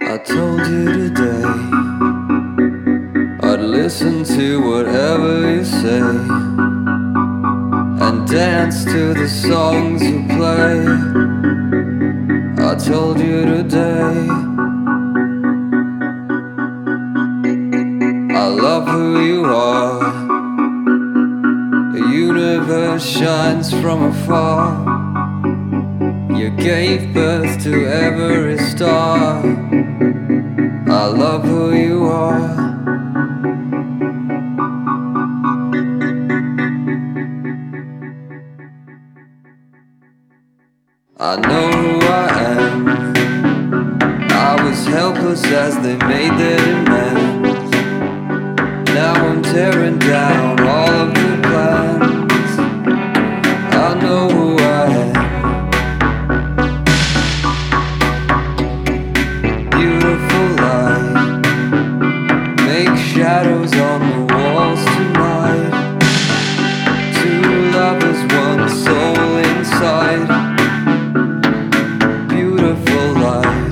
I told you today I'd listen to whatever you say and dance to the songs you play. I told you today I love who you are. The universe shines from afar. You gave birth to every star. I love who you are. I know who I am. I was helpless as they made their demands. Now I'm tearing down all of the plans. I know who I am. Beautiful light, make shadows on the walls tonight. Two lovers, one soul inside. Beautiful light.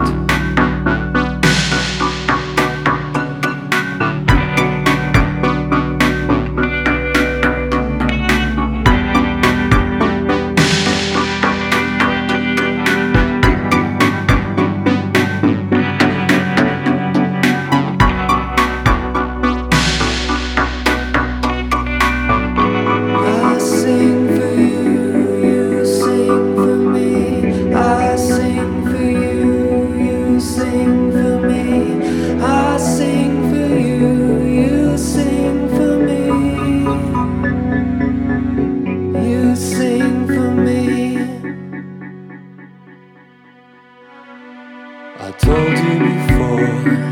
I told you before,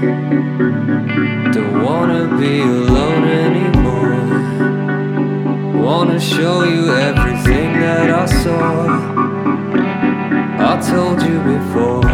don't wanna be alone anymore. Wanna show you everything that I saw. I told you before,